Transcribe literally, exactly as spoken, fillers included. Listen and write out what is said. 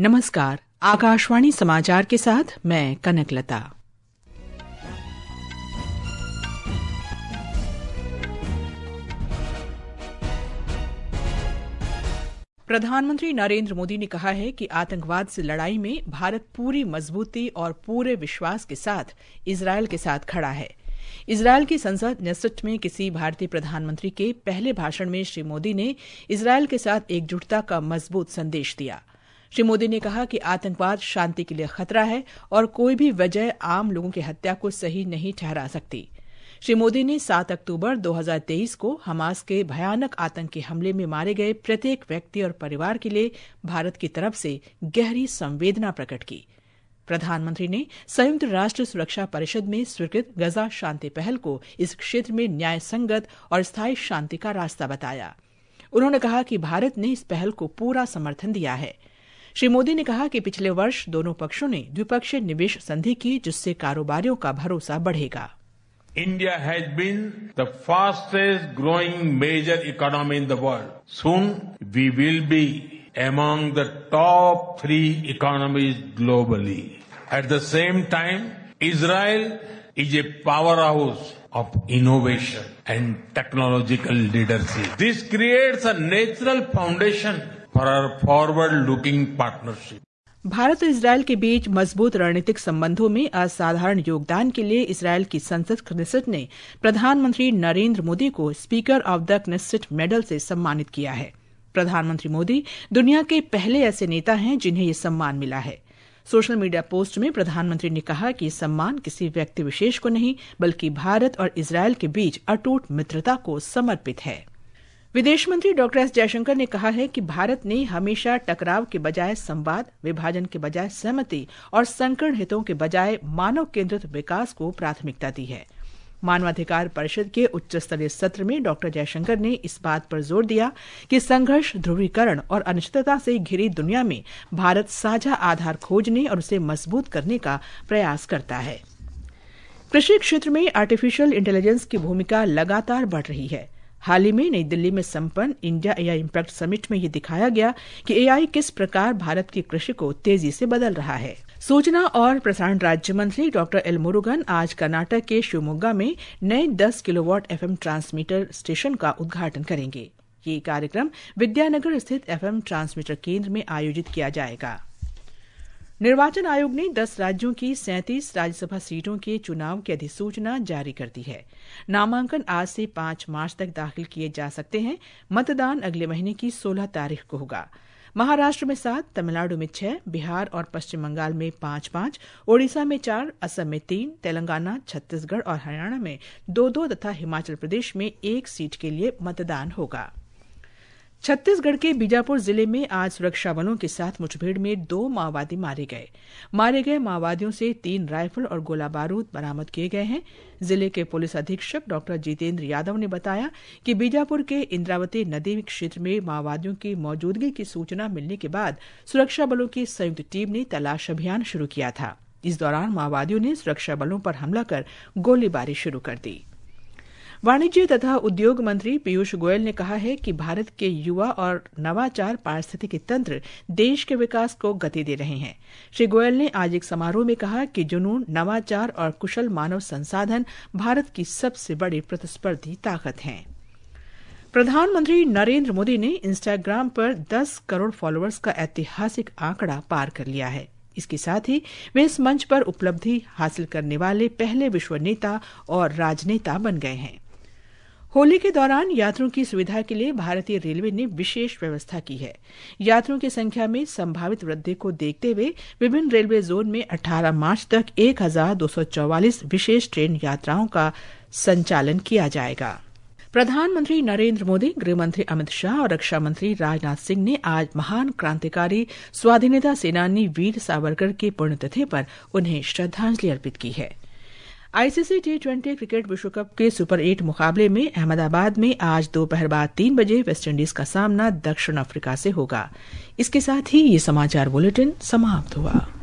नमस्कार, आकाशवाणी समाचार के साथ मैं कनकलता। प्रधानमंत्री नरेंद्र मोदी ने कहा है कि आतंकवाद से लड़ाई में भारत पूरी मजबूती और पूरे विश्वास के साथ इजरायल के साथ खड़ा है। इजरायल की संसद नेसेट में किसी भारतीय प्रधानमंत्री के पहले भाषण में श्री मोदी ने इजरायल के साथ एकजुटता का मजबूत संदेश दिया। श्री मोदी ने कहा कि आतंकवाद शांति के लिए खतरा है और कोई भी वजह आम लोगों की हत्या को सही नहीं ठहरा सकती। श्री मोदी ने सात अक्टूबर दो हज़ार तेईस को हमास के भयानक आतंकी हमले में मारे गए प्रत्येक व्यक्ति और परिवार के लिए भारत की तरफ से गहरी संवेदना प्रकट की। प्रधानमंत्री ने संयुक्त राष्ट्र सुरक्षा परिषद में स्वीकृत गजा शांति पहल को इस क्षेत्र में न्याय संगत और स्थायी शांति का रास्ता बताया। उन्होंने कहा कि भारत ने इस पहल को पूरा समर्थन दिया है। श्री मोदी ने कहा कि पिछले वर्ष दोनों पक्षों ने द्विपक्षीय निवेश संधि की, जिससे कारोबारियों का भरोसा बढ़ेगा। India has been the fastest growing major economy in the world. Soon we will be among the top three economies globally. At the same time, Israel is a powerhouse of innovation and technological leadership. This creates a natural foundation for our forward-looking partnership. Bharat और Israel के बीच मजबूत रणनीतिक संबंधों में असाधारण योगदान के लिए इजरायल की संसद क्नेसेट ने प्रधानमंत्री नरेंद्र मोदी को speaker of the Knesset medal से सम्मानित किया है। प्रधानमंत्री मोदी दुनिया के पहले ऐसे नेता हैं जिन्हें ये सम्मान मिला है। सोशल मीडिया पोस्ट में प्रधानमंत्री ने कहा कि ये सम्मान किसी व्यक्ति विशेष को नहीं, बल्कि भारत और इजरायल के बीच अटूट मित्रता को समर्पित है। विदेश मंत्री डॉक्टर एस जयशंकर ने कहा है कि भारत ने हमेशा टकराव के बजाय संवाद, विभाजन के बजाय सहमति और संकीर्ण हितों के बजाय मानव केंद्रित विकास को प्राथमिकता दी है। मानवाधिकार परिषद के उच्च स्तरीय सत्र में डॉक्टर जयशंकर ने इस बात पर जोर दिया कि संघर्ष, ध्रुवीकरण और अनिश्चितता से घिरी दुनिया में भारत साझा आधार खोजने और उसे मजबूत करने का प्रयास करता है। कृषि क्षेत्र में आर्टिफिशियल इंटेलिजेंस की भूमिका लगातार बढ़ रही है। हाल ही में नई दिल्ली में संपन्न इंडिया एआई इम्पैक्ट समिट में ये दिखाया गया कि एआई किस प्रकार भारत की कृषि को तेजी से बदल रहा है। सूचना और प्रसारण राज्य मंत्री डॉक्टर एल मुरुगन आज कर्नाटक के शिवमोगा में नए दस किलोवाट एफएम ट्रांसमीटर स्टेशन का उद्घाटन करेंगे। ये कार्यक्रम विद्यानगर स्थित एफएम ट्रांसमीटर केंद्र में आयोजित किया जाएगा। निर्वाचन आयोग ने दस राज्यों की सैंतीस राज्यसभा सीटों के चुनाव की अधिसूचना जारी कर दी है। नामांकन आज से पांच मार्च तक दाखिल किए जा सकते हैं। मतदान अगले महीने की सोलह तारीख को होगा। महाराष्ट्र में सात, तमिलनाडु में छह, बिहार और पश्चिम बंगाल में पांच पांच, ओडिशा में चार, असम में तीन, तेलंगाना, छत्तीसगढ़ और हरियाणा में दो दो तथा हिमाचल प्रदेश में एक सीट के लिए मतदान होगा। छत्तीसगढ़ के बीजापुर जिले में आज सुरक्षा बलों के साथ मुठभेड़ में दो माओवादी मारे गए। मारे गए माओवादियों से तीन राइफल और गोला बारूद बरामद किए गए हैं। जिले के पुलिस अधीक्षक डॉक्टर जितेंद्र यादव ने बताया कि बीजापुर के इंद्रावती नदी क्षेत्र में माओवादियों की मौजूदगी की सूचना मिलने के बाद सुरक्षा बलों की संयुक्त टीम ने तलाश अभियान शुरू किया था। इस दौरान माओवादियों ने सुरक्षा बलों पर हमला कर गोलीबारी शुरू कर दी। वाणिज्य तथा उद्योग मंत्री पीयूष गोयल ने कहा है कि भारत के युवा और नवाचार पारिस्थितिकी तंत्र देश के विकास को गति दे रहे हैं। श्री गोयल ने आज एक समारोह में कहा कि जुनून, नवाचार और कुशल मानव संसाधन भारत की सबसे बड़ी प्रतिस्पर्धी ताकत हैं। प्रधानमंत्री नरेंद्र मोदी ने इंस्टाग्राम पर दस करोड़ फॉलोअर्स का ऐतिहासिक आंकड़ा पार कर लिया है। इसके साथ ही वे इस मंच पर उपलब्धि हासिल करने वाले पहले विश्व नेता और राजनेता बन गए हैं। होली के दौरान यात्रियों की सुविधा के लिए भारतीय रेलवे ने विशेष व्यवस्था की है। यात्रियों की संख्या में संभावित वृद्धि को देखते हुए विभिन्न रेलवे जोन में अठारह मार्च तक एक हजार दो सौ चौवालीस विशेष ट्रेन यात्राओं का संचालन किया जाएगा। प्रधानमंत्री नरेंद्र मोदी, गृहमंत्री अमित शाह और रक्षा मंत्री राजनाथ सिंह ने आज महान क्रांतिकारी स्वाधीनता सेनानी वीर सावरकर की पुण्यतिथि पर उन्हें श्रद्धांजलि अर्पित की है। आईसीसी टी ट्वेंटी क्रिकेट विश्व कप के सुपर एट मुकाबले में अहमदाबाद में आज दोपहर बाद तीन बजे वेस्टइंडीज का सामना दक्षिण अफ्रीका से होगा। इसके साथ ही ये समाचार बुलेटिन समाप्त हुआ।